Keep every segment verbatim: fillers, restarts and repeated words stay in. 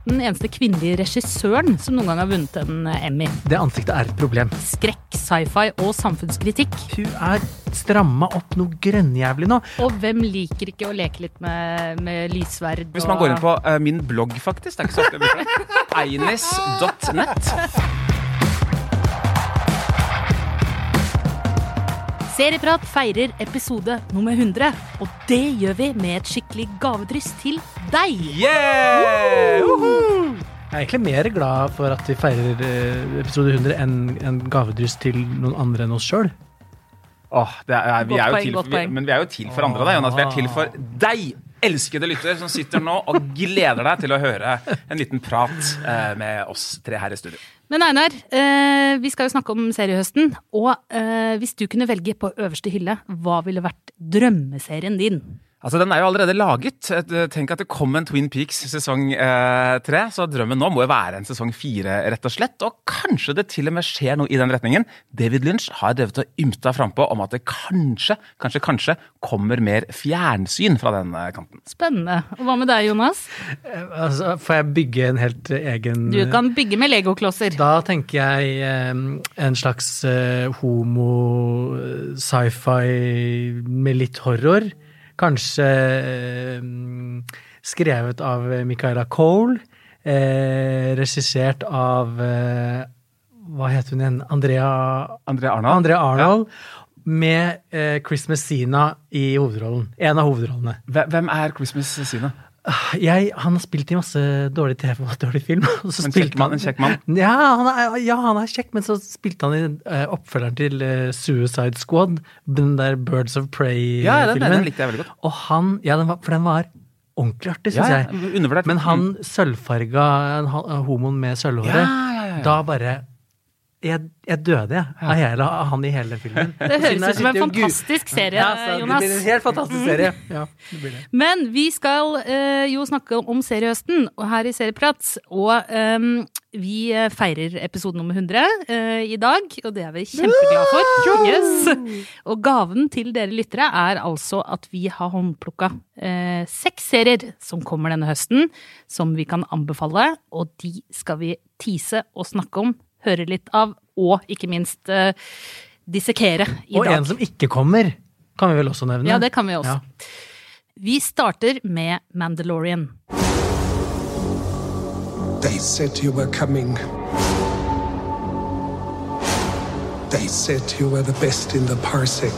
den eneste kvinnelige regissøren som noen gang har vunnet en Emmy. Det ansiktet er et problem. Skrekk, sci-fi og samfunnskritikk. Hun er stramma opp noe grønnjævlig nå. Og hvem liker ikke å leke litt med, med lysverd? Hvis man går inn på uh, min blogg faktisk, det er ikke så ofte jeg bruker det. einis dot net. Serieprat feirer episode nummer hundre, og det gjør vi med et skikkelig gavedryss til deg. Yeah! Uh-huh! Jeg er egentlig mer glad for at vi feirer episode hundre enn en gavedryss til noen andre enn oss selv. Åh, det er, vi er jo poeng, til for, vi, men vi er jo til for andre da, Jonas. Vi er til for deg, elskede lytter, som sitter nå og gleder deg til å høre en liten prat eh, med oss tre her i studio. Men Einar, eh, vi skal jo snakke om seriehøsten, og eh, hvis du kunne velge på øverste hylle, hva ville vært drømmeserien din? Altså, den er jo allerede laget. Tenk at det kom en Twin Peaks sesong eh, tre, så drømmen nå må jo være en sesong fire, rett og slett. Og kanskje det til og med skjer noe i den retningen. David Lynch har drevet og ymta frempå om at det kanskje, kanskje, kanskje kommer mer fjernsyn fra den kanten. Spennende. Og hva med deg, Jonas? Eh, altså, får jeg bygge en helt egen... Du kan bygge med Lego-klosser. Da tenker jeg eh, en slags eh, homo-sci-fi med litt horror. Kanskje eh, skrevet av Michaela Cole, eh, regissert av, eh, hva heter hun igjen? Andrea, Andrea Arnold. Andrea Arnold ja. Med eh, Chris Messina i hovedrollen. En av hovedrollene. Hvem er Chris Messina? Jeg, han har spilt i masse dårlig T V og dårlig film. Og så en kjekk mann, en kjekk mann? Ja, han er, ja, han er kjekk, men så spilte han i uh, oppfølgeren til uh, Suicide Squad, den der Birds of Prey-filmen. Ja, den, den likte jeg veldig godt. Og han, ja, den var, for den var ordentlig artig, synes ja, jeg. Undervurdert. Men han sølvfarga, homoen med sølvhåret, ja, ja, ja, ja. da bare... Jeg, jeg døde, jeg. Av hele, av han i hele filmen. Det høres ut som en fantastisk serie, ja, så, Jonas. Det blir en helt fantastisk serie. Ja, det blir det. Men vi skal uh, jo snakke om seriehøsten, og her i Serieprat, og um, vi feirer episode nummer hundre uh, i dag, og det er vi kjempeglade for. Yes. Og gaven til dere lyttere er altså at vi har håndplukket uh, seks serier som kommer denne høsten, som vi kan anbefale, og de skal vi tease og snakke om, høre litt av, og ikke minst uh, dissekere i og dag. Og en som ikke kommer, kan vi vel også nevne? Ja, det kan vi også. Ja. Vi starter med Mandalorian. They said you were coming. They said you were the best in the parsec.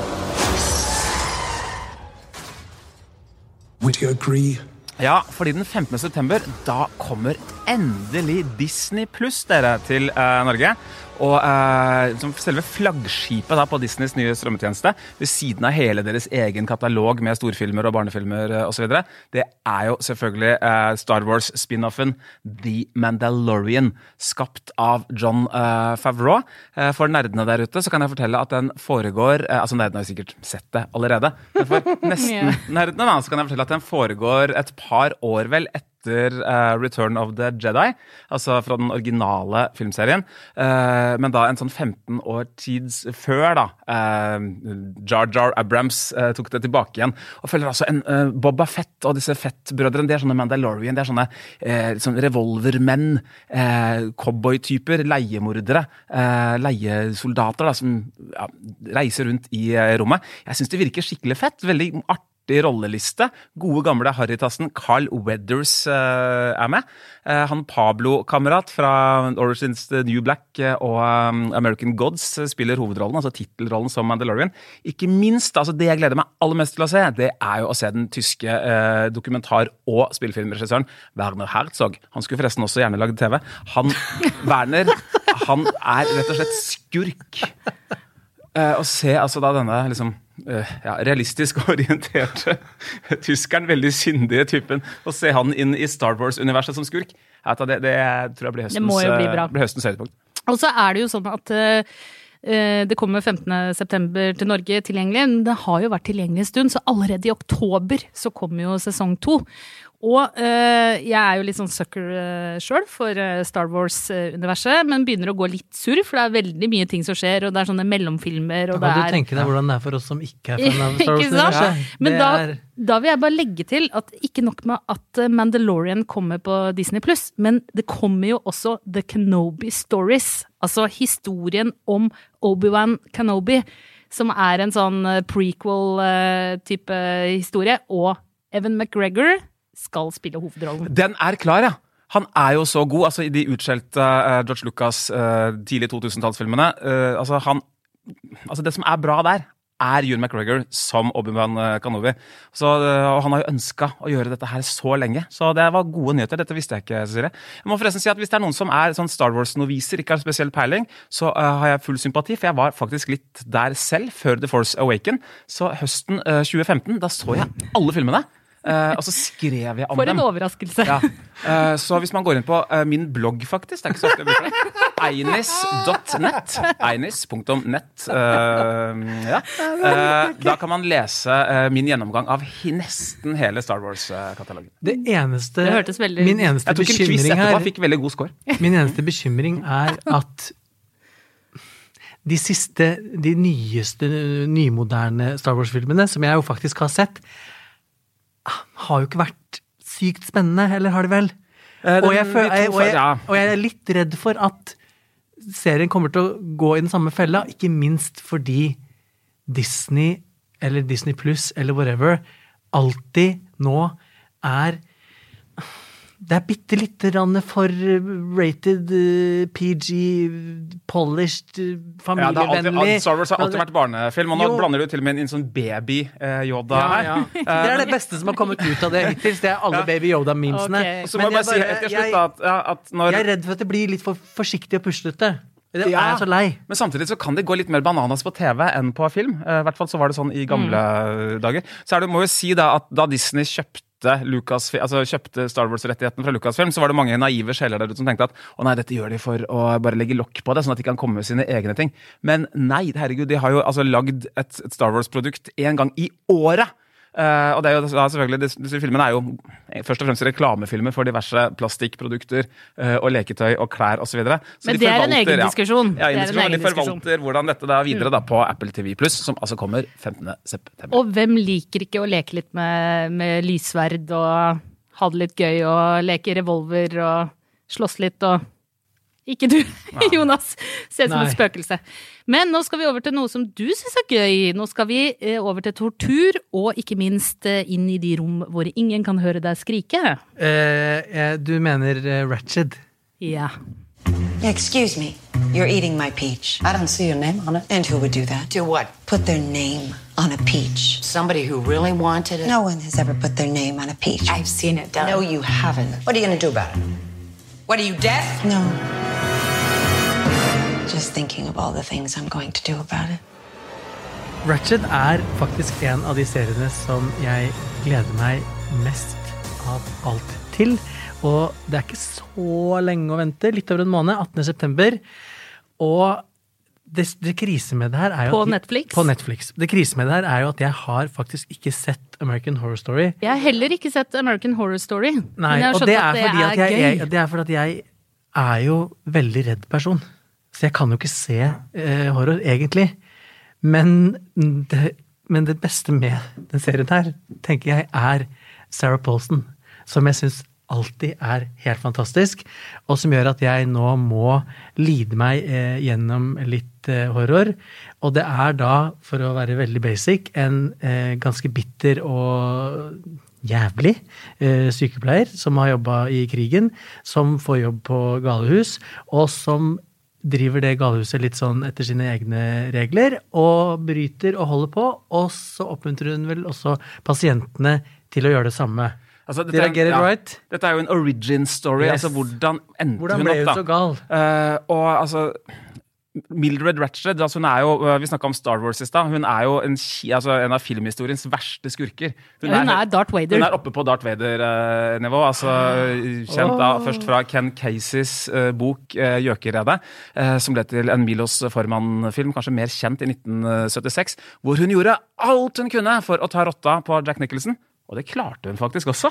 Would you agree? Ja, fordi den femtende september, da kommer endelig Disney Plus dere til uh, Norge. Og uh, som selve flaggskipet da, på Disneys nye strømmetjeneste, ved siden av hele deres egen katalog med storfilmer og barnefilmer uh, og så videre, det er jo selvfølgelig uh, Star Wars spin-offen The Mandalorian, skapt av Jon uh, Favreau. Uh, for nerdene der ute så kan jeg fortelle at den foregår, uh, altså nerdene har sikkert sett det allerede, men for nesten nerdene da, så kan jeg fortelle at den foregår et par år vel etter Uh, Return of the Jedi, altså fra den originale filmserien, uh, men da en sånn femten år tids før da, uh, Jar Jar Abrams uh, tok det tilbake igjen, og følger altså en uh, Boba Fett og disse Fett-brødrene, de er sånne Mandalorian, de er sånne, uh, sånne revolvermenn, uh, cowboy-typer, leiemordere, uh, leiesoldater da, som ja, reiser rundt i uh, rommet. Jeg synes det virker skikkelig fett, veldig artig i rolleliste. Gode gamle Harrytassen Carl Weathers uh, er med. Uh, han Pablo-kamerat fra Origins The New Black uh, og um, American Gods uh, spiller hovedrollen, altså titelrollen som Mandalorian. Ikke minst, altså det jeg gleder meg aller mest til å se, det er jo å se den tyske uh, dokumentar- og spillfilmregissøren Werner Herzog. Han skulle forresten også gjerne lagd T V. Han, Werner, han er rett og slett skurk. Uh, å se altså da denne liksom Uh, ja, realistisk orienterte tyskeren, veldig syndige typen, og se han inn i Star Wars-universet som skurk, det, det tror jeg blir høstens, det må jo bli bra. Blir høstens høydepunkt. Og så er det jo sånn at uh, det kommer femtende september til Norge tilgjengelig, men det har jo vært tilgjengelig en stund, så allerede i oktober så kommer jo sesong to. Og uh, jeg er jo litt sånn sucker uh, selv for uh, Star Wars-universet, men begynner å gå litt sur, for det er veldig mye ting som skjer, og det er sånne mellomfilmer, og da kan det er... du tenke deg hvordan det er for oss som ikke er fan av Star Wars-universet. Ja. Men da, er... da vil jeg bare legge til at ikke nok med at Mandalorian kommer på Disney plus, men det kommer jo også The Kenobi Stories, altså historien om Obi-Wan Kenobi, som er en sånn prequel-type historie, og Evan McGregor skal spille hovedrollen. Den er klar, ja. Han er jo så god, altså i de utskjelte uh, George Lucas uh, tidlig to tusen-tallsfilmene. Uh, altså, han, altså det som er bra der, er Ewan McGregor som Obi-Wan Kenobi. Så uh, han har jo ønsket å gjøre dette her så lenge. Så det var gode nyheter, dette visste jeg ikke, Cecilie. Jeg må forresten si at hvis det er noen som er sånn Star Wars-noviser, ikke har spesiell peiling, så uh, har jeg full sympati, for jeg var faktisk litt der selv, før The Force Awakens. Så høsten uh, tjue femten, da så jeg alle filmene. Uh, og så skrev jeg om dem. For en overraskelse. Ja. Uh, så hvis man går inn på uh, min blogg, faktisk, det er ikke så ofte jeg bruker det, einis punktum net, einis punktum net, uh, ja. uh, da kan man lese uh, min gjennomgang av nesten hele Star Wars-katalogen. Det eneste, det hørtes veldig... min eneste jeg tok en quiz etterpå, fikk veldig god score. Min eneste bekymring er at de siste, de nyeste, nymoderne Star Wars-filmene, som jeg jo faktisk har sett, har jo ikke vært sykt spennende, eller har det vel? Eh, og, jeg føler, jeg, og, jeg, ja. og jeg er litt redd for at serien kommer til å gå i den samme fella, ikke minst fordi Disney, eller Disney Plus, eller whatever, alltid nå er... Det er bitte litt for rated, P G, polished, familievennlig. Ja, alltid, Star Wars har alltid vært barnefilm, og nå jo. blander du til og med en sånn baby-Yoda ja, her. Ja. Det er det beste som har kommet ut av det hittil, det er alle ja. baby-Yoda-memesene. Okay. Og så må jeg bare si helt til slutt at, ja, at når... Jeg er redd for at det blir litt for forsiktig og puslete. Det ja. er jeg så lei. Men samtidig så kan det gå litt mer bananas på T V enn på film. I hvert fall så var det sånn i gamle mm. dager. Så er det, må jo si da at da Disney kjøpte Lucas, altså kjøpte Star Wars-rettigheten fra Lucasfilm, så var det mange naive sjeler der ute som tenkte at å nei, dette gjør de for å bare legge lokk på det, sånn at de kan komme med sine egne ting. Men nei, herregud, de har jo altså lagd et, et Star Wars-produkt en gang i året. Uh, og det er jo ja, selvfølgelig, disse, disse filmene er jo først og fremst reklamefilmer for diverse plastikkprodukter uh, og leketøy og klær og så videre. Så Men de det er en egen ja, diskusjon. Ja, det er en egen de forvalter diskusjon. hvordan dette da videre da på Apple T V Plus, som altså kommer femtende september. Og hvem liker ikke å leke litt med, med lyssverd og ha det litt gøy og leke revolver og slåss litt og... Ikke du, Jonas. Ser ut som et spøkelse. Men nå skal vi over til noe som du synes er gøy. Nå skal vi eh, over til tortur, og ikke minst eh, inn i de rom hvor ingen kan høre deg skrike. Eh, du mener uh, Ratched? Ja. Excuse me, you're eating my peach. I don't see your name on it. And who would do that? Do what? Put their name on a peach. Somebody who really wanted it? No one has ever put their name on a peach. I've seen it done. No, you haven't. What are you going to do about it? What, are you deaf? No. Just thinking of all the things I'm going to do about it. Ratched er faktisk en av de seriene som jeg gleder meg mest av alt til. Og det er ikke så lenge å vente, litt over en måned, attende september. Og det, det krise med det her er jo... På at, Netflix? På Netflix. Det krise med det her er jo at jeg har faktisk ikke sett American Horror Story. Jeg har heller ikke sett American Horror Story. Nei, og det er, fordi at jeg, jeg, det er fordi at jeg er jo veldig redd person. Så jeg kan jo ikke se eh, horror, egentlig. Men det, men det beste med den serien her, tenker jeg, er Sarah Paulson, som jeg synes alltid er helt fantastisk, og som gjør at jeg nå må lide meg eh, gjennom litt eh, horror. Og det er da, for å være veldig basic, en eh, ganske bitter og jævlig eh, sykepleier som har jobbet i krigen, som får jobb på galehus, og som driver det galehuset litt sånn etter sine egne regler, og bryter og holder på, og så oppmuntrer hun vel også pasientene til å gjøre det samme. Altså, Did I get it ja, right? Dette er jo en origin story, Yes. altså hvordan endte Hvordan hun ble opp da? hun så gal? Uh, og altså... Mildred Ratched, altså hun er jo, vi snakket om Star Wars i sted, hun er jo en, altså en av filmhistoriens verste skurker. Hun, ja, hun er, er Darth Vader. Hun er oppe på Darth Vader-nivå, altså kjent da først fra Ken Caseys uh, bok uh, Gjøkeredet, uh, som ble til en Milos Forman-film, kanskje mer kjent i nitten syttiseks, hvor hun gjorde alt hun kunne for å ta rotta på Jack Nicholson. Og det klarte hun faktisk også.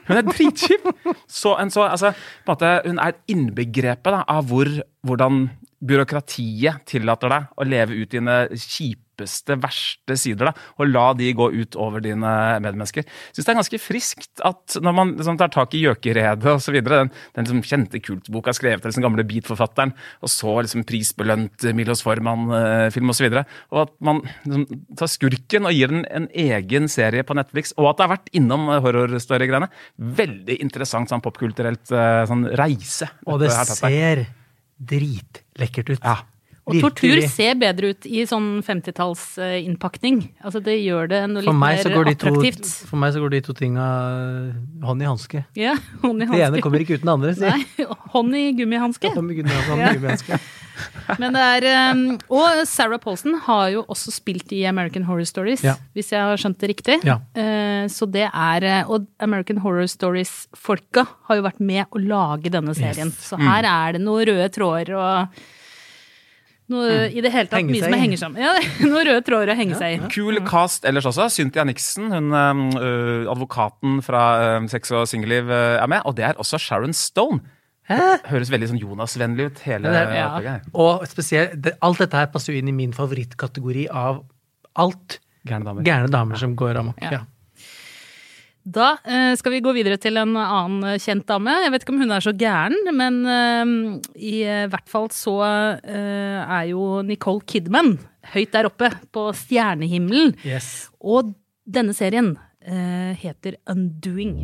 Hun er dritkjip. Så en så, altså, på en måte, hun er innbegrepet da, av hvor, hvordan byråkratiet tillater deg å leve ut dine kjipeste, verste sider, da, og la de gå ut over dine medmennesker. Jeg synes det er ganske friskt at når man liksom, tar tak i Gjøkeredet og så videre, den, den liksom, kjente kultboka skrevet av den gamle beatforfatteren, og så liksom, prisbelønt Milos Forman-film og så videre, og at man liksom, tar skurken og gir den en egen serie på Netflix, og at det har vært innom horror-story-greiene. Veldig interessant sånn popkulturelt sånn reise. Og det ser dritlekkert ut. Ja. Og tortur ser bedre ut i sånn femtitalls innpakning. Altså det gjør det noe litt mer attraktivt. To, for meg så går de to tinga hånd i hanske. Ja, hånd i hanske. Det ene kommer ikke uten det andre, sier. Nei, hånd i gummihanske. Hånd i gummihanske. Men det er, og Sarah Paulson har jo også spilt i American Horror Stories, ja. Hvis jeg har skjønt det riktig. Ja. Så det er, og American Horror Stories-folka har jo vært med å lage denne serien. Yes. Så her mm. er det noen røde tråder og noe mm. i det hele tatt henge mye som henger sammen. Ja, noen røde tråder å henge ja, seg i. Ja. Cool cast ellers også. Cynthia Nixon, hun øh, advokaten fra øh, Sex og Singelliv øh, er med, og det er også Sharon Stone. Hæ? Høres veldig sånn Jonas-vennlig ut, hele ja, det, ja. Og spesielt, det, alt dette her passer jo inn i min favorittkategori av alt gærne damer, gærne damer ja. som går amok. Ja. Ja. Da eh, skal vi gå videre til en annen kjent dame. Jeg vet ikke om hun er så gæren, men eh, i hvert fall så eh, er jo Nicole Kidman høyt der oppe på stjernehimmelen. Yes. Og denne serien eh, heter Undoing.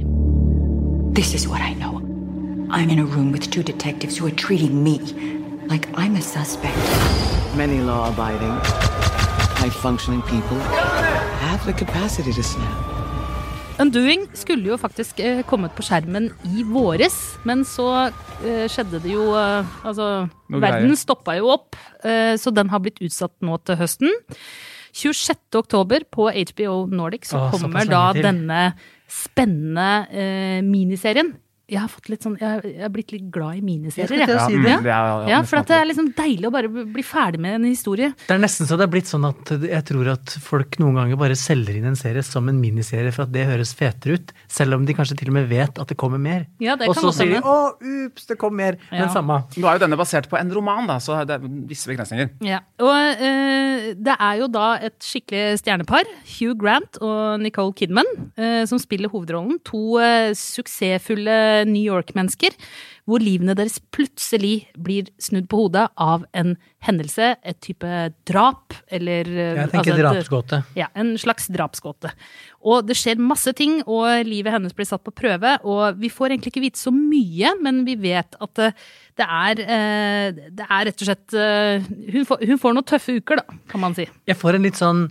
This is what I know. I'm in a room with two detectives who are treating me like I'm a suspect. Many law-abiding, high-functioning people have the capacity to snap. Undoing skulle jo faktisk eh, kommet på skjermen i våres, men så eh, skjedde det jo, eh, altså Noe verden greier. stoppet jo opp, eh, så den har blitt utsatt nå til høsten. tjuesjette oktober på H B O Nordic så Åh, kommer da denne spennende eh, miniserien. Jeg har fått litt sånn, jeg, jeg har blitt litt glad i miniserier. Jeg Ja, si det. Ja, det er, ja, for at det er liksom deilig å bare bli ferdig med en historie. Det er nesten så det er blitt sånn at jeg tror at folk noen ganger bare selger inn en serie som en miniserie for at det høres fetere ut, selv om de kanskje til og med vet at det kommer mer. Ja, det og kan så godt sier de, hende. å, ups, det kom mer, Ja. men samme. Nå er jo denne basert på en roman, da, så det er visse begrensninger. Ja, og eh, det er jo da et skikkelig stjernepar, Hugh Grant og Nicole Kidman, eh, som spiller hovedrollen. To eh, suksessfulle New York-mennesker, hvor livene deres plutselig blir snudd på hodet av en hendelse, et type drap, eller... eh, Jeg tenker altså et- drapsgåte. Ja, en slags drapsgåte. Og det skjer masse ting, og livet hennes blir satt på prøve, og vi får egentlig ikke vite så mye, men vi vet at det, det er, eh, det er rett og slett, eh, hun, får, hun får noen tøffe uker da, kan man si. Jeg får en litt sånn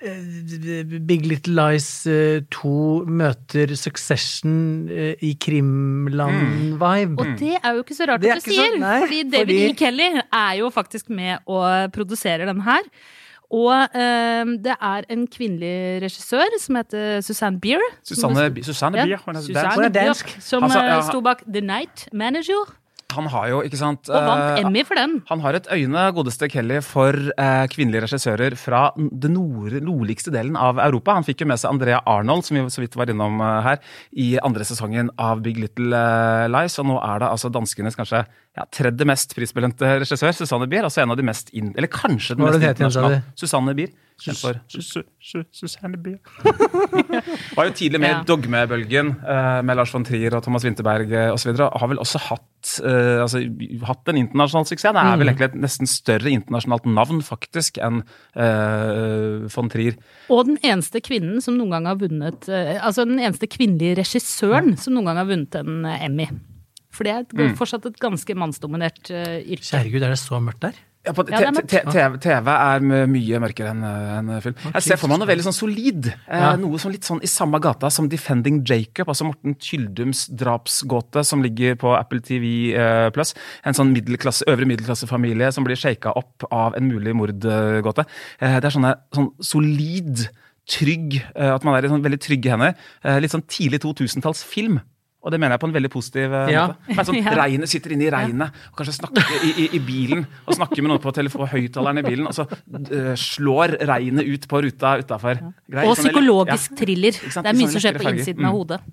eh, Big Little Lies eh, to møter Succession eh, i krimland-vibe. Og det er jo ikke så rart Det er at du ikke så- sier, nei, fordi David fordi- E. Kelly er jo faktisk med å produsere den her. Og eh, det er en kvinnelig regissør som heter Susanne Bier. Susanne, Susanne Ja, Bier, hun er Susanne dansk. Hun er Bier, dansk. som Altså, ja, eh, sto bak The Night Manager, Han har jo, ikke sant... og vant eh, Emmy for den. Han har et øyne, godeste Kelly, for eh, kvinnelige regissører fra den nord, nordligste delen av Europa. Han fikk jo med seg Andrea Arnold, som vi så vidt var innom eh, her, i andre sesongen av Big Little eh, Lies, og nå er det altså danskenes kanskje ja, tredje mest prisbelønte regissør, Susanne Bier, altså en av de mest, inn, eller kanskje den Hva var mest det det het igjen, sa internasjonale. du? Susanne Bier. Kjent for Su- Su- Su- Susanne Bier. Var jo tidlig med Ja. dogmebølgen eh, med Lars von Trier og Thomas Vinterberg eh, og så videre, og har vel også hatt, eh, altså, hatt en internasjonal suksess. Det er vel egentlig et nesten større internasjonalt navn faktisk enn eh, von Trier. Og den eneste kvinnen som noen gang har vunnet, eh, altså den eneste kvinnelige regissøren som noen gang har vunnet en eh, Emmy. For det er et, fortsatt et ganske mannsdominert uh, yrke. Kjæregud, er det så mørkt der? Ja, på, Ja, det er mørkt. T V T V er my- mye mørkere enn en film. Jeg ser for meg noe veldig sånn solid. Eh, Ja. Noe som litt sånn i samme gata som Defending Jacob, altså Morten Tyldums drapsgåte som ligger på Apple T V eh, Plus. En sånn middelklasse, øvre middelklassefamilie som blir shaket opp av en mulig mordgåte. Eh, det er sånne, sånn solid, trygg, eh, at man er i sånn veldig trygge hender. Eh, litt sånn tidlig to tusentalls film. Og det mener jeg på en veldig positiv eh, Ja. måte. Men sånn, Ja. regnet sitter inne i regnet, og kanskje snakker i, i, i bilen, og snakker med noen på telefon, høyttaleren i bilen, og så uh, slår regnet ut på ruta utenfor. Greier, Og sånn, eller- psykologisk ja. thriller. Ikke sant? Det er mye Sånn som skjer lekre på farger. innsiden av Mm. hodet.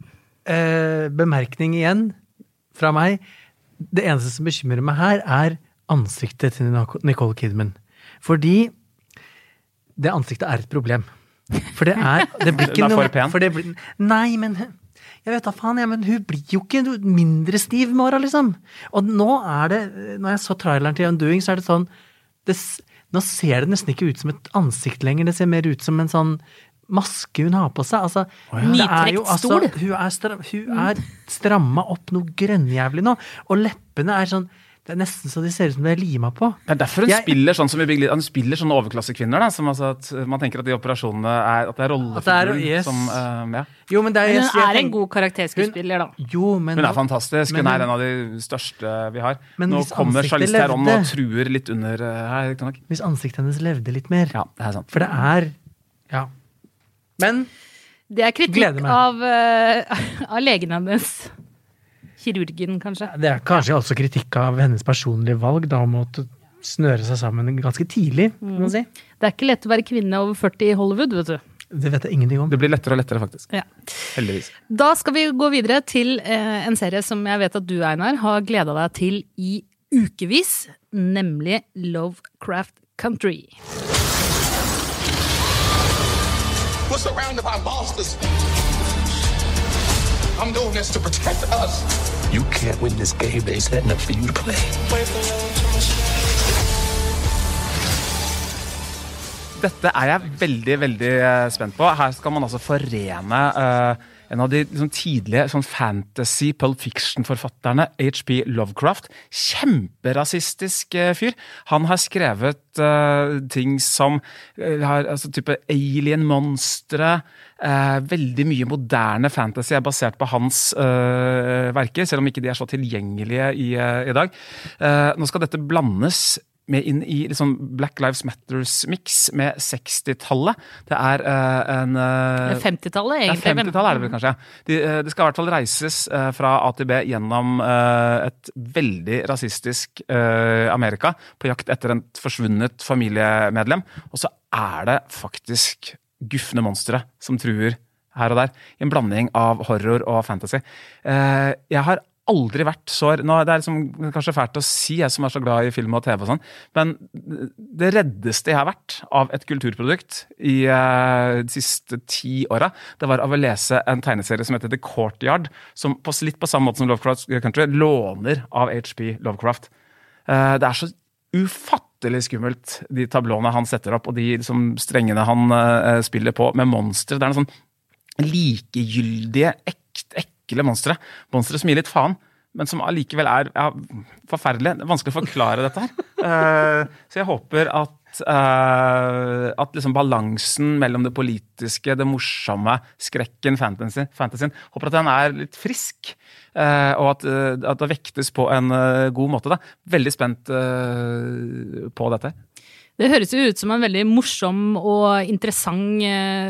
eh, bemerkning igjen fra meg. Det eneste som bekymrer meg her er ansiktet til Nicole Kidman. Fordi det ansiktet er et problem. For det er, det blir ikke Hun er noe, for pen. for det blir, nei, men jeg vet da faen, ja, men hun blir jo ikke mindre stiv med åra, liksom. Og nå er det, når jeg så traileren til Undoing, så er det sånn, det, nå ser det nesten ikke ut som et ansikt lenger, det ser mer ut som en sånn maske hun har på seg. Altså, oh, ja. det er jo, Nytrekt altså, stol. hun er, stram, hun er stramma opp noe grønnjævlig nå, og leppene er sånn, det er nesten så de ser ut som det er lima på. Det er derfor hun Jeg- spiller sånn som i Big Little, hun spiller sånne overklassekvinner, da, som altså at man tenker at de operasjonene er, at det er At det er- rollefiguren yes. som, uh, ja. Jo, men det er, Men jeg- hun jeg er en tenk- god karakterskuespiller, da. Jo, men Hun er fantastisk, Men hun er hun- en av de største vi har. Men Nå hvis kommer ansiktet Charlize Theron levde- og truer litt under uh, her, riktig nok. Hvis ansiktet hennes levde litt mer. Ja, det er sant. For det er, ja. Men, Det er kritikk Gleder meg. av, uh, av legen hennes. Kirurgen, kanskje. det er kanskje også kritikk av hennes personlige valg, da, om å t- snøre seg sammen ganske tidlig, må man si. Det er ikke lett å være kvinne over førti i Hollywood, vet du. Det vet jeg ingenting om. Det blir lettere og lettere, faktisk. Ja. Heldigvis. Da skal vi gå videre til eh, en serie som jeg vet at du, Einar, har gledet deg til i ukevis, nemlig Lovecraft Country. We're surrounded by monsters. I'm doing this to protect us. You can't win this game they setting up for you to play. Dette er jeg veldig, veldig eh, spent på. Her skal man altså forene eh, en av de liksom, tidlige sånn fantasy Pulp Fiction-forfatterne, H P Lovecraft. Kjemperasistisk eh, fyr. Han har skrevet eh, ting som eh, har, altså, type alien-monstre. Eh, veldig mye moderne fantasy er basert på hans eh, verker, selv om ikke de er så tilgjengelige i, eh, i dag. Eh, nå skal dette blandes med inn i liksom Black Lives Matters-mix med sekstitallet. Det er uh, en uh, femtitallet, egentlig. Det er femtitallet er det vel kanskje. De, uh, det skal i hvert fall reises uh, fra A til B gjennom uh, et veldig rasistisk uh, Amerika på jakt etter en forsvunnet familiemedlem. Og så er det faktisk gufne monstre som truer her og der. I en blanding av horror og fantasy. Uh, jeg har aldri vært så, nå, det er liksom, kanskje fælt å si, jeg som er så glad i film og TV og sånn, men det reddeste jeg har vært av et kulturprodukt i uh, de siste ti åra, det var av å lese en tegneserie som heter The Courtyard, som på, litt på samme måte som Lovecraft Country låner av H P Lovecraft. Uh, det er så ufattelig skummelt, de tablåene han setter opp, og de liksom, strengene han uh, spiller på med monstre. Det er en sånn likegyldige, ekte, ekte ekle monstre. Monstre som gir litt faen, men som allikevel er ja, forferdelig. Det er vanskelig å forklare dette her. Uh, så jeg håper at, uh, at liksom balansen mellom det politiske, det morsomme, skrekken, fantasy, fantasyen, håper at den er litt frisk, uh, og at, uh, at det vektes på en uh, god måte. Da. Veldig spent uh, på dette. Det høres jo ut som en veldig morsom og interessant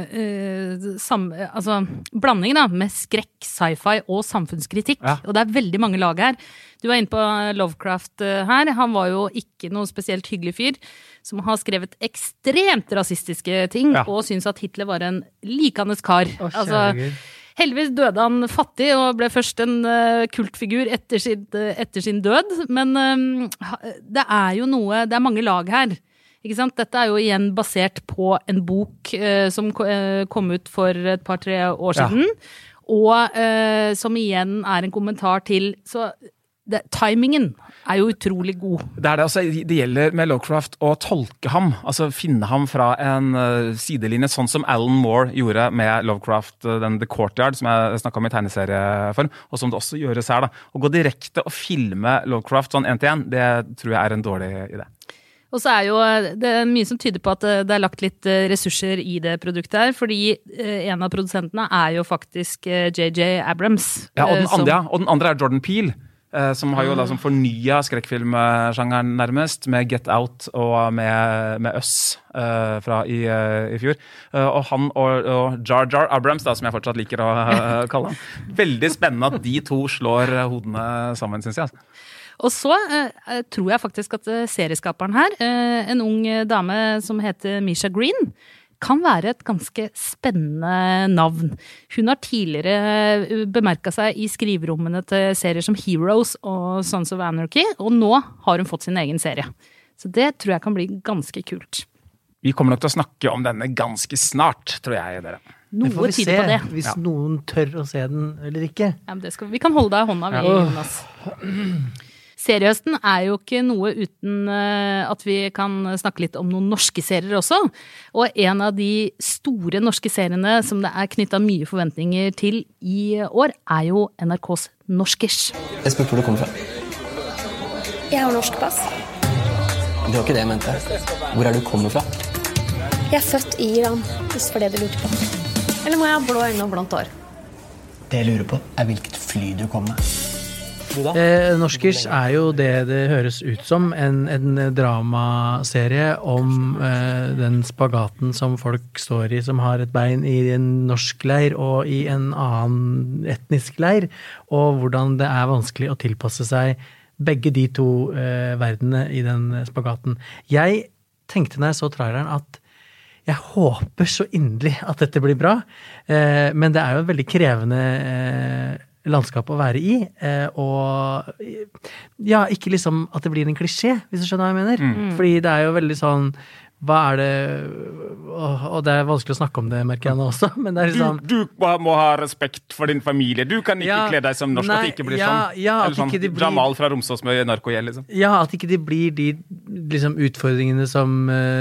eh, sam, altså, blanding da, med skrekk, sci-fi og samfunnskritikk. Ja. Og det er veldig mange lag her. Du var inne på Lovecraft her. Han var jo ikke noe spesielt hyggelig fyr, som har skrevet ekstremt rasistiske ting, ja. Og synes at Hitler var en likandes kar. Å, altså, heldigvis døde han fattig og ble først en uh, kultfigur etter sin, uh, etter sin død. Men um, det er jo noe, det er mange lag her. Ikke sant? Dette er jo igjen basert på en bok eh, som eh, kom ut for et par-tre år siden, ja. Og eh, som igjen er en kommentar til, så det, timingen er jo utrolig god. Det er det, altså, det gjelder med Lovecraft å tolke ham, altså finne ham fra en uh, sidelinje, sånn som Alan Moore gjorde med Lovecraft, uh, den The Courtyard, som jeg snakket om i tegneserieform, og som det også gjøres her. Da. Å gå direkte og filme Lovecraft sånn en til en, det tror jeg er en dårlig idé. Og så er jo det er mye som tyder på at det er lagt litt ressurser i det produktet her, fordi en av produsentene er jo faktisk J J Abrams. Ja, og den, som... andre, og den andre er Jordan Peele, som har jo da, som fornya skrekkfilmsjangeren nærmest, med Get Out og med, med Us fra i, i fjor. Og han og, og Jar Jar Abrams, da, som jeg fortsatt liker å kalle ham. Veldig spennende at de to slår hodene sammen, synes jeg. Altså. Og så eh, tror jeg faktisk at serieskaperen her, eh, en ung dame som heter Misha Green, kan være et ganske spennende navn. Hun har tidligere bemerket seg i skriverommene til serier som Heroes og Sons of Anarchy, og nå har hun fått sin egen serie. Så det tror jeg kan bli ganske kult. Vi kommer nok til å snakke om denne ganske snart, tror jeg dere. Noe tyder på det. Hvis Ja. noen tør å se den eller ikke. Ja, men det skal, vi kan holde deg i hånda, vi, Ja. Jonas. Seriehøsten er jo ikke noe uten uh, at vi kan snakke litt om noen norske serier også. Og en av de store norske seriene som det er knyttet mye forventninger til i år, er jo N R K's Norskers. Jeg spurte hvor du kommer fra. Jeg har norsk pass. Det var ikke det jeg mente. Hvor er du kommer fra? Jeg er født i Iran, hvis det var det du lurte på. Eller må jeg ha blå øyne og blondt hår? Det jeg lurer på, er hvilket fly du kommer med. Du da? Eh, Norskers er jo det det høres ut som, en, en dramaserie om eh, den spagaten som folk står i, som har et bein i en norsk leir og i en annen etnisk leir, og hvordan det er vanskelig å tilpasse seg begge de to eh, verdenene i den spagaten. Jeg tenkte når jeg så traileren at jeg håper så inderlig at dette blir bra, eh, men det er jo en veldig krevende eh, landskap å være i, eh, og ja, ikke liksom at det blir en klisjé, hvis du skjønner hva jeg mener. Mm. Fordi det er jo veldig sånn, hva er det, og, og det er vanskelig å snakke om det, merker jeg nå også, men det er liksom... Du, du må ha respekt for din familie. Du kan ikke Ja, kle deg som norsk, nei, at det ikke blir ja, sånn. ja, at Eller sånn ikke det blir- Jamal fra Romsås med narkogjeld, liksom. Ja, at ikke det blir de liksom, utfordringene som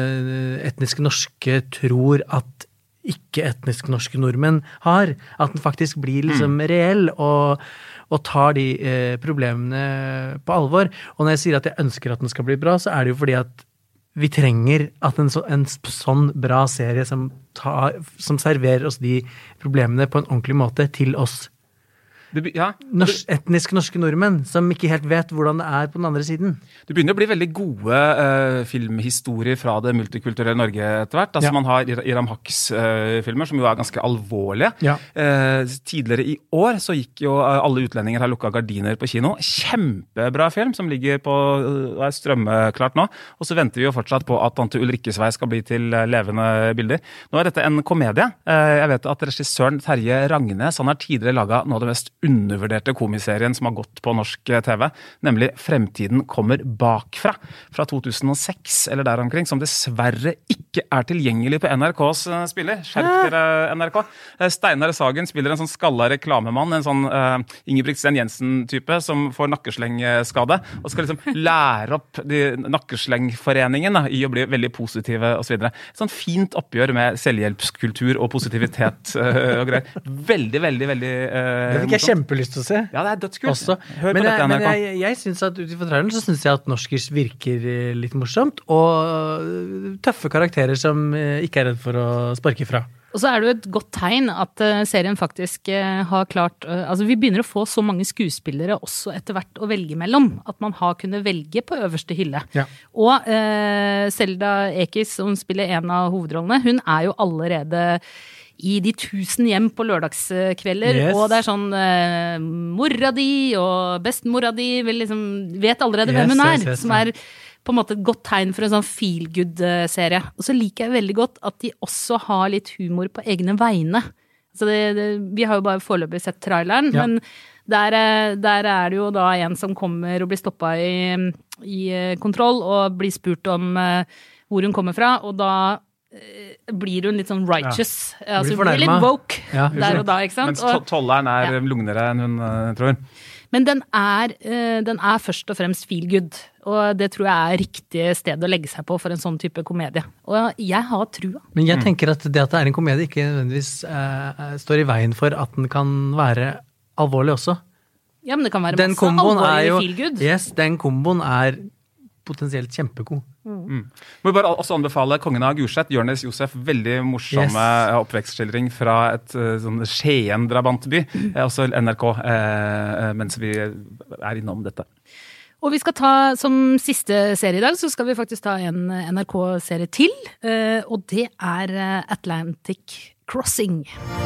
uh, etniske norske tror at ikke-etnisk norske nordmenn har. At den faktisk blir liksom reell og, og tar de uh, problemene på alvor. Og når jeg sier at jeg ønsker at den skal bli bra, så er det jo fordi at vi trenger at en, så, en sånn bra serie som, tar, som serverer oss de problemene på en ordentlig måte til oss Det, ja, Nors, etnisk norske nordmenn som ikke helt vet hvordan det er på den andre siden. Det begynner å bli veldig gode uh, filmhistorier fra det multikulturelle Norge etter hvert. Altså Ja. Man har Ir- Iram Haqs uh, filmer, som jo er ganske alvorlige. Ja. Uh, tidligere i år så gikk jo uh, Alle utlendinger har lukket gardiner på kino. Kjempebra film som ligger på uh, er strømmeklart nå. Og så venter vi jo fortsatt på at Tante Ulrikkes vei skal bli til uh, levende bilder. Nå er dette en komedie. Uh, jeg vet at regissøren Terje Ragnes, han har tidligere laget noe av det mest undervurderte komiserien som har gått på norsk T V, nemlig Fremtiden kommer bakfra, fra to tusen og seks eller der omkring, som dessverre ikke er tilgjengelig på N R K's spiller. Skjerp dere, N R K. Steinar Sagen spiller en sånn skalla reklamemann, en sånn uh, Ingebrigtsen Jensen-type som får nakkeslengskade, og skal liksom lære opp de nakkeslengforeningen da, i å bli veldig positive og så videre. Et sånn fint oppgjør med selvhjelpskultur og positivitet uh, og greier. Veldig, veldig, veldig uh, Det fikk jeg kjempelyst til å se. Ja, det er dødskult. Også. Hør på Men, dette, jeg, N R men K. jeg, jeg synes at ut ifra traileren så synes jeg at Norskers virker eh, litt morsomt, og eh, tøffe karakterer som eh, ikke er redd for å sparke fra. Og så er det jo et godt tegn at uh, serien faktisk uh, har klart uh, Altså vi begynner å få så mange skuespillere også etter hvert å velge mellom, at man har kunnet velge på øverste hylle. Ja. Og uh, Selda Ekis, som spiller en av hovedrollene, hun er jo allerede i de tusen hjem på lørdagskvelder, Yes. og det er sånn uh, mora di og bestemora di vil liksom, vet allerede Yes, hvem hun er, yes, yes, som er på en måte et godt tegn for en sånn feel-good-serie. Og så liker jeg veldig godt at de også har litt humor på egne vegne. Altså det, det, vi har jo bare foreløpig sett traileren, Ja. men der, eh, der er det jo da en som kommer og blir stoppet i, i eh, kontroll, og blir spurt om eh, hvor hun kommer fra, og da eh, blir hun litt sånn righteous. Ja. Altså, Blir hun blir litt fornærmet. woke Ja. der og da, ikke sant? Mens to- Og, tolleren er Ja. lugnere enn hun uh, tror. men den er, eh, den er først og fremst feel good, og det tror jeg er riktig sted å legge seg på for en sånn type komedie. Og jeg har trua. Men jeg tenker at det at det er en komedie ikke nødvendigvis eh, står i veien for at den kan være alvorlig også. Ja, men det kan være Den masse komboen er alvorlig jo, feel good. yes, den komboen er potensielt kjempegod. Må vi bare også anbefale Kongen av Gulset, Jonis Josef, veldig morsomme Yes. oppvekstskildring fra et uh, sånn Skien-drabantby, eh, også N R K, eh, mens vi er innom dette. Og vi skal ta, som siste serie i dag, så skal vi faktisk ta en N R K-serie til, eh, og det er eh, Atlantic Crossing.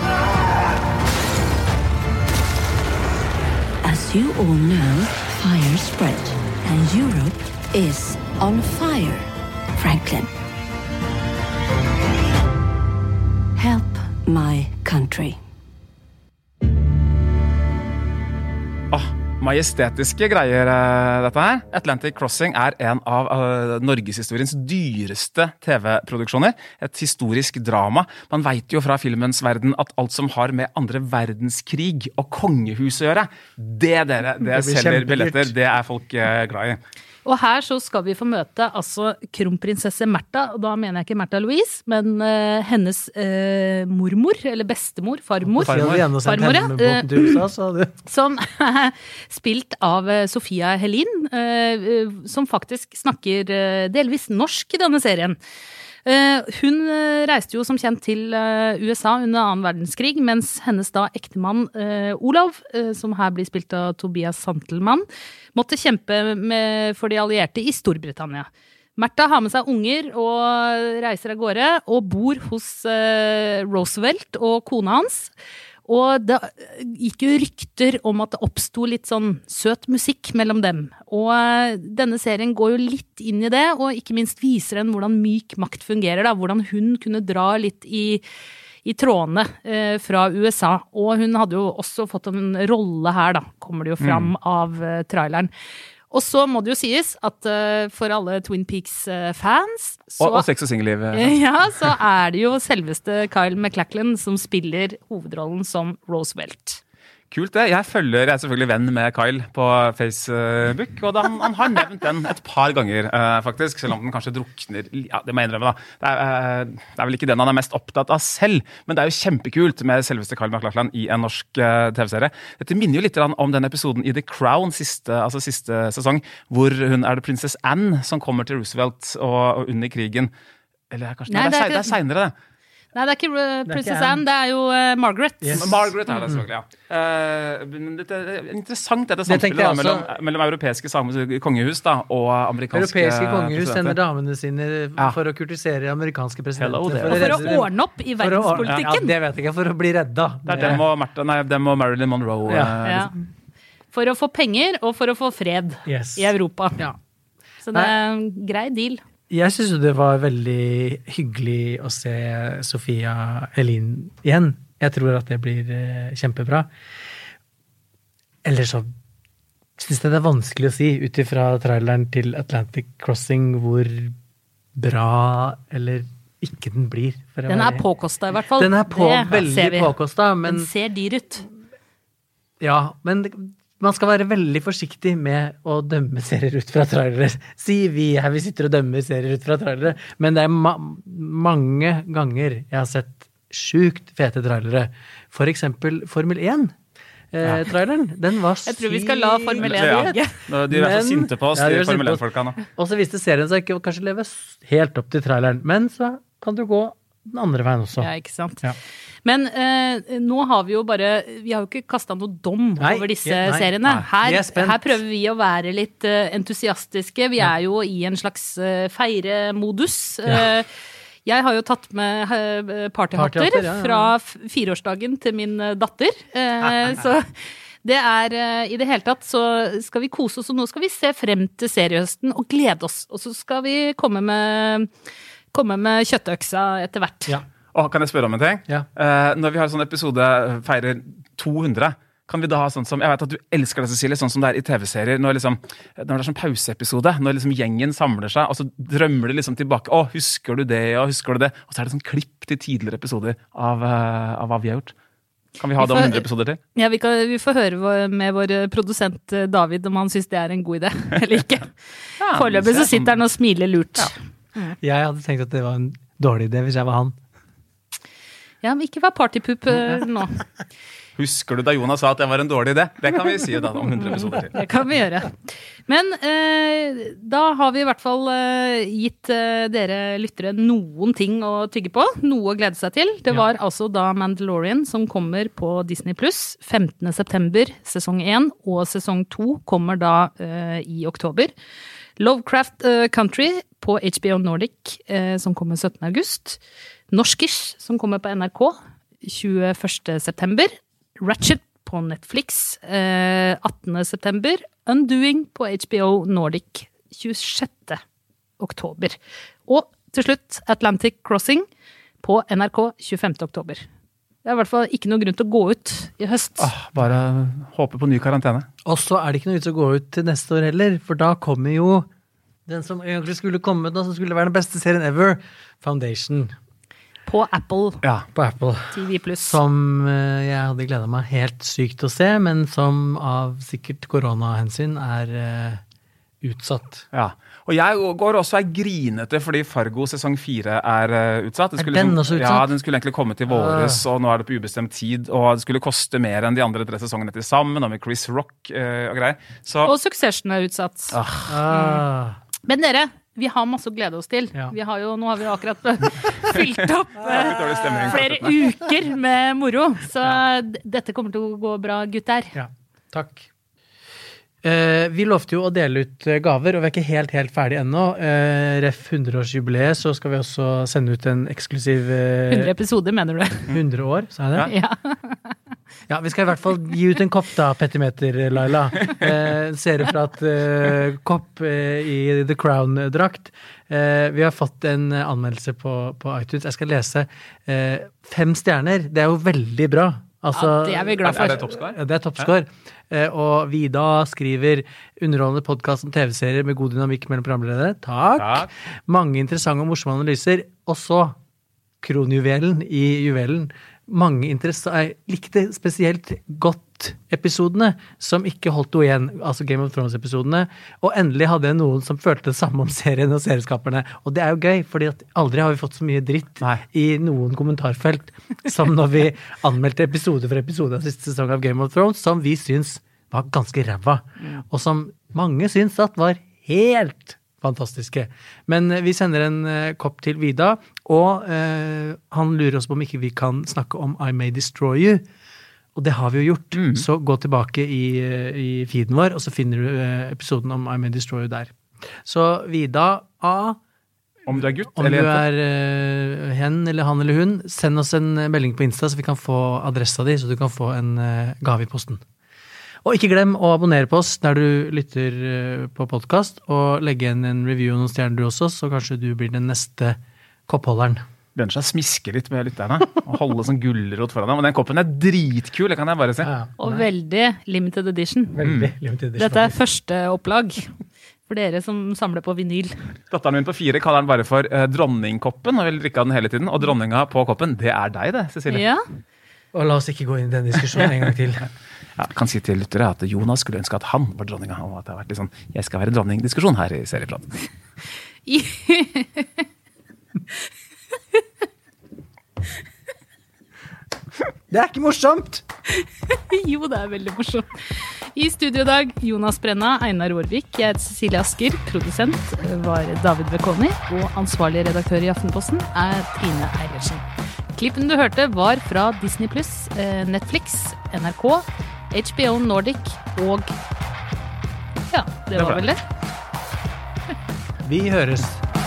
As you all know, fire spread, and Europe is on fire, Franklin. my country. Åh, majestetiske greier dette her. Atlantic Crossing er en av uh, Norgeshistoriens dyreste T V-produksjoner. Et historisk drama. Man vet jo fra filmens verden at alt som har med andre verdenskrig og kongehus å gjøre, det dere, det, det selger billetter, det er folk uh, glad i. Og her så skal vi få møte altså kronprinsesse Märtha, og da mener jeg ikke Märtha Louise, men uh, hennes uh, mormor, eller bestemor, farmor. Farmor, farmor ja. Uh, USA, sa du. Som er spilt av uh, Sofia Helin, uh, uh, som faktisk snakker uh, delvis norsk i denne serien. Uh, hun uh, reiste jo som kjent til uh, U S A under annen verdenskrig, mens hennes da ektemann uh, Olav, uh, som her blir spilt av Tobias Santelmann, måtte kjempe med, for de allierte i Storbritannia. Märtha har med seg unger og reiser av gårde, og bor hos uh, Roosevelt og kona hans. Og det gikk jo rykter om at det oppstod litt sånn søt musikk mellom dem. Og denne serien går jo litt inn i det, og ikke minst viser den hvordan myk makt fungerer, da. Hvordan hun kunne dra litt i, i trådene eh, fra U S A. Og hun hadde jo også fått en rolle her, da, kommer det jo fram mm. av eh, traileren. Og så må det jo sies at uh, for alle Twin Peaks-fans uh, og, og sex og singelliv. Ja, så er det jo selveste Kyle MacLachlan som spiller hovedrollen som Roosevelt. Kult det. Jeg følger, jeg er selvfølgelig venn med Kyle på Facebook, og da, han, han har nevnt den et par ganger, uh, faktisk, selv om den kanskje drukner. Ja, det må jeg innrømme da. Det er, uh, det er vel ikke den han er mest opptatt av selv, men det er jo kjempekult med selveste Kyle MacLachlan i en norsk uh, T V-serie. Dette minner jo litt om den episoden i The Crown, siste, altså siste sesong, hvor hun er det prinsess Anne som kommer til Roosevelt og, og under krigen. Eller kanskje, nei, nei, det, er, det er senere det. Nei, det er ikke uh, Princess Anne, det er jo uh, Margaret. Yes. Margaret er det selvfølgelig, ja. Uh, det, det er interessant dette samspillet da, mellom, mellom europeiske kongehus da, og amerikanske... Europeiske kongehus sender damene sine ja. for å kurtisere amerikanske presidenter. For, for å, å ordne opp i verdenspolitikken. Ja, det vet jeg ikke, for å bli redda. Det er dem og, Martha, nei, dem og Marilyn Monroe. Ja. Uh, liksom. Ja. For å få penger, og for å få fred yes. i Europa. Ja. Så det er en grei deal. Jeg synes jo det var veldig hyggelig å se Sofia Helin igjen. Jeg tror at det blir eh, kjempebra. Eller så synes jeg det er vanskelig å si utifra traileren til Atlantic Crossing hvor bra eller ikke den blir. Den er påkostet i hvert fall. Den er på, veldig påkostet. Men, den ser dyr ut. Ja, men man skal være veldig forsiktig med å dømme serier ut fra trailere. Sier vi her, vi sitter og dømmer serier ut fra trailere, men det er ma mange ganger jeg har sett sjukt fete trailere. For eksempel Formel én. Eh, traileren, den var sykt. Jeg tror vi skal la Formel én ligge. Ja. De er så sinte på oss, ja, de Formel én-folka nå. Og så viste serien seg ikke kanskje leve helt opp til traileren, men så kan du gå den andre veien også. Ja, ikke sant? Ja. Men eh, nå har vi jo bare, vi har jo ikke kastet noe dom nei, over disse nei, seriene. Her, her prøver vi å være litt uh, entusiastiske. Vi ja. er jo i en slags uh, feiremodus. Ja. Uh, jeg har jo tatt med uh, partyhatter Party ja, ja. fra fireårsdagen til min uh, datter. Uh, så det er, uh, i det hele tatt, så skal vi kose oss, og nå skal vi se frem til seriehøsten og glede oss. Og så skal vi komme med, komme med kjøttøksa etter hvert. Ja. Åh, kan jeg spørre om en ting? Ja. Uh, når vi har en sånn episode feirer to hundre, kan vi da ha sånn som, jeg vet at du elsker det, Cecilie, sånn som det er i T V-serier, når, liksom, når det er sånn pauseepisode, når liksom gjengen samler seg, og så drømmer de liksom tilbake, å, husker du det, og husker du det? Og så er det sånn klipp til tidligere episoder av, uh, av hva vi har gjort. Kan vi ha vi det om hundre episoder til? Ja, vi, kan, vi får høre vår, med vår produsent David om han synes det er en god idé, eller ikke. Ja, foreløpig så sitter han og smiler lurt. Ja. Mm. Jeg hadde tenkt at det var en dårlig idé hvis jeg var han. Ja, men ikke vær partypup uh, nå. Husker du da Jonas sa at det var en dårlig idé? Det kan vi si da om hundre episoder til. Det kan vi gjøre. Men uh, da har vi i hvert fall uh, gitt uh, dere lyttere noen ting å tygge på, noe å glede seg til. Det var ja. altså da Mandalorian som kommer på Disney Plus femtende september, sesong én, og sesong to kommer da uh, i oktober. Lovecraft uh, Country på H B O Nordic uh, som kommer syttende august. Norskish, som kommer på N R K tjueførste september. Ratchet på Netflix eh, attende september. Undoing på H B O Nordic tjuesjette oktober. Og til slutt Atlantic Crossing på N R K tjuefemte oktober. Det er i hvert fall ikke noe grunn til å gå ut i høst. Åh, bare håpe på ny karantene. Og så er det ikke noe vits å gå ut til neste år heller, for da kommer jo den som egentlig skulle komme, da som skulle være den beste serien ever, Foundation. På Apple. Ja, på Apple. T V pluss. Som uh, jeg hadde gledet meg helt sykt å se, men som av sikkert koronahensyn er uh, utsatt. Ja, og jeg går også er grinete fordi Fargo sesong fire er uh, utsatt. Er den også utsatt? Ja, den skulle egentlig komme til våres, uh. og nå er det på ubestemt tid, og det skulle koste mer enn de andre tre sesongene til sammen, og med Chris Rock uh, og greier. Så... Og Succession er utsatt. Ah. Ah. Men dere, vi har masse å glede oss til. Ja. Vi har jo, nå har vi akkurat fylt opp uh, flere uker med moro, så ja. Dette kommer til å gå bra, gutter. Ja, takk. Uh, vi lovte jo å dele ut uh, gaver, og vi er ikke helt, helt ferdig ennå. Uh, Ref hundre-årsjubileet, så skal vi også sende ut en eksklusiv... Uh, hundre episoder, mener du det? hundre år, sa jeg det? Ja. Ja, vi skal i hvert fall gi ut en kopp da, petimeter, Laila. Uh, ser du fra at uh, kopp uh, i The Crown-drakt. Uh, vi har fått en uh, anmeldelse på, på iTunes. Jeg skal lese uh, fem stjerner. Det er jo veldig bra. Altså, ja, det er vi glad for. Er det toppscore? Ja, det er toppscore. Ja. Og Vida skriver underholdende podcast om T V-serier med god dynamikk mellom programledere. Takk. Takk. Mange interessante og morsomme analyser. Og så kronjuvelen i juvelen. Mange interessante, jeg likte spesielt godt episodene som ikke holdt noe igjen, altså Game of Thrones-episodene, og endelig hadde jeg noen som følte det samme om serien og serieskaperne, og det er jo gøy, fordi at aldri har vi fått så mye dritt Nei. I noen kommentarfelt som når vi anmeldte episode for episode av siste sesong av Game of Thrones, som vi syns var ganske ræva, mm. og som mange syns at var helt fantastiske. Men vi sender en uh, kopp til Vida, og uh, han lurer oss på om ikke vi kan snakke om I May Destroy You, og det har vi jo gjort. Mm. Så gå tilbake i, i feeden vår, og så finner du uh, episoden om I May Destroy You der. Så Vida A, om du er gutt om eller du er uh, hen eller han eller hun, send oss en melding på Insta, så vi kan få adressa di, så du kan få en uh, gave i posten. Og ikke glem å abonnere på oss der du lytter på podcast, og legge igjen en review og noen stjerner du også, så kanskje du blir den neste koppholderen. Begynner seg å smiske litt med lytterne, og holde sånn gullrot foran dem. Og den koppen er dritkul, det kan jeg bare si. Ja, og veldig limited edition. Veldig mm. limited edition. Dette er første opplag for dere som samler på vinyl. Datteren min på fire kaller den bare for uh, dronningkoppen, og vil drikke den hele tiden. Og dronninga på koppen, det er deg det, Cecilie. Ja. Og la oss ikke gå inn i den diskusjonen en gang til. Ja, jeg kan si til lyttere at Jonas skulle ønske at han var dronninga, og at det har vært litt sånn, jeg skal være dronning-diskusjon her i Serieprat. Det er ikke morsomt! Jo, det er veldig morsomt. I studio i dag, Jonas Brenna, Einar Aarvik, jeg heter Cecilie Asker, produsent var David Vekoni, og ansvarlig redaktør i Aftenposten er Trine Eilertsen. Klippen du hørte var fra Disney Plus, Netflix, N R K, H B O Nordic og ja, det, det var vel det. Vi høres.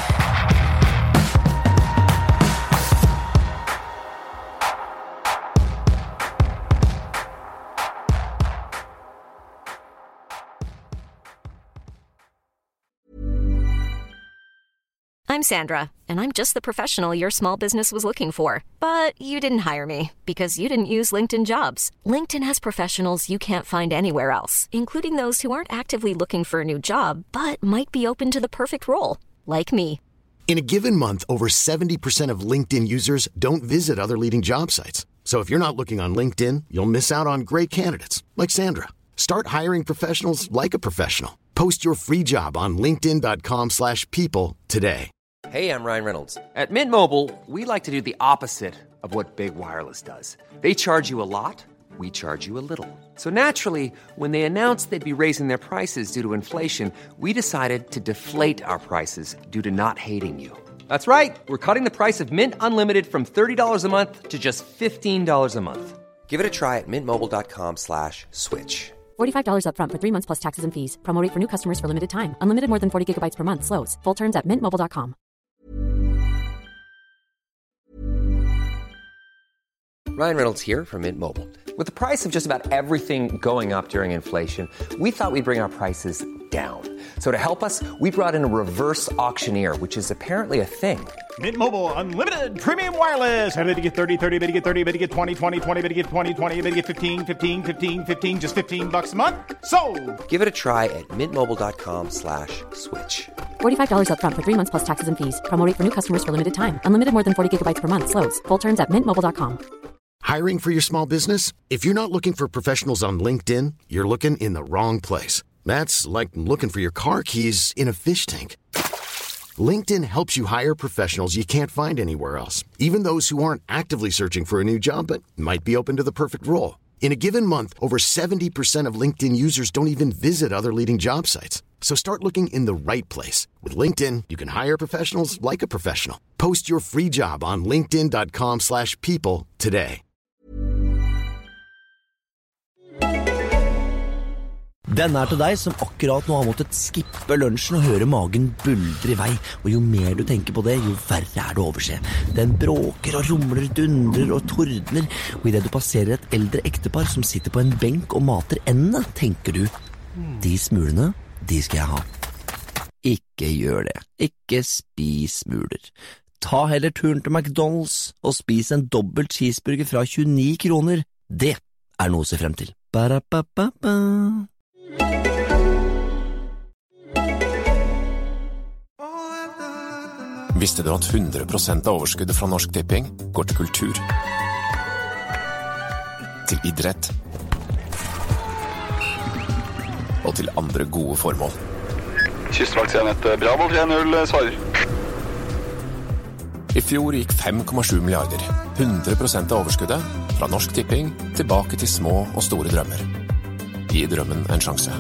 I'm Sandra, and I'm just the professional your small business was looking for. But you didn't hire me because you didn't use LinkedIn Jobs. LinkedIn has professionals you can't find anywhere else, including those who aren't actively looking for a new job, but might be open to the perfect role, like me. In a given month, over seventy percent of LinkedIn users don't visit other leading job sites. So if you're not looking on LinkedIn, you'll miss out on great candidates, like Sandra. Start hiring professionals like a professional. Post your free job on linkedin.com slash people today. Hey, I'm Ryan Reynolds. At Mint Mobile, we like to do the opposite of what Big Wireless does. They charge you a lot, we charge you a little. So naturally, when they announced they'd be raising their prices due to inflation, we decided to deflate our prices due to not hating you. That's right. We're cutting the price of Mint Unlimited from thirty dollars a month to just fifteen dollars a month. Give it a try at mintmobile.com slash switch. forty-five dollars up front for three months plus taxes and fees. Promo rate for new customers for limited time. Unlimited more than forty gigabytes per month. Slows full terms at mint mobile dot com. Ryan Reynolds here from Mint Mobile. With the price of just about everything going up during inflation, we thought we'd bring our prices down. So to help us, we brought in a reverse auctioneer, which is apparently a thing. Mint Mobile Unlimited Premium Wireless. How to get thirty, thirty, how to get thirty, how to get twenty, twenty, twenty, how to get twenty, twenty, how to get fifteen, fifteen, fifteen, fifteen, just fifteen bucks a month? Sold! Give it a try at mintmobile.com slash switch. forty-five dollars up front for three months plus taxes and fees. Promo rate for new customers for limited time. Unlimited more than forty gigabytes per month. Slows full terms at mint mobile dot com. Hiring for your small business? If you're not looking for professionals on LinkedIn, you're looking in the wrong place. That's like looking for your car keys in a fish tank. LinkedIn helps you hire professionals you can't find anywhere else, even those who aren't actively searching for a new job but might be open to the perfect role. In a given month, over seventy percent of LinkedIn users don't even visit other leading job sites. So start looking in the right place. With LinkedIn, you can hire professionals like a professional. Post your free job on linkedin dot com slash people today. Den er til deg som akkurat nå har måttet skippe lunsjen og høre magen buldre i vei. Og jo mer du tenker på det, jo verre er det å overse. Den bråker og rumler, dundrer og tordner. Og i det du passerer et eldre ektepar som sitter på en benk og mater endene, tenker du, de smulene, de skal jeg ha. Ikke gjør det. Ikke spis smuler. Ta heller turen til McDonald's og spis en dobbelt cheeseburger fra tjueni kroner. Det er noe å se frem til. Ba-da-ba-ba-ba. Visste du at hundre prosent av overskuddet fra Norsk Tipping går til kultur, til idrett og til andre gode formål? Kystvaksenhet Bravo tre null svarer. I fjor gikk fem komma sju milliarder, hundre prosent av overskuddet fra Norsk Tipping tilbake til små og store drømmer. Gi drømmen en sjanse.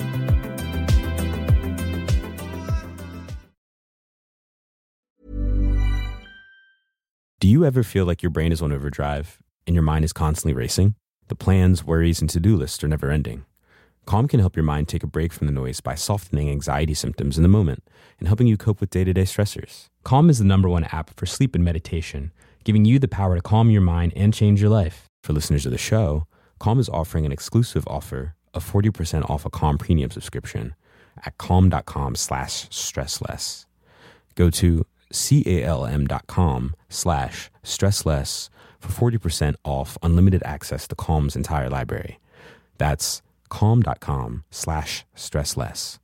Do you ever feel like your brain is on overdrive and your mind is constantly racing? The plans, worries, and to-do lists are never ending. Calm can help your mind take a break from the noise by softening anxiety symptoms in the moment and helping you cope with day-to-day stressors. Calm is the number one app for sleep and meditation, giving you the power to calm your mind and change your life. For listeners of the show, Calm is offering an exclusive offer of forty percent off a Calm premium subscription at calm.com slash stressless. Go to calm.com slash stressless for forty percent off unlimited access to Calm's entire library. That's calm.com slash stressless.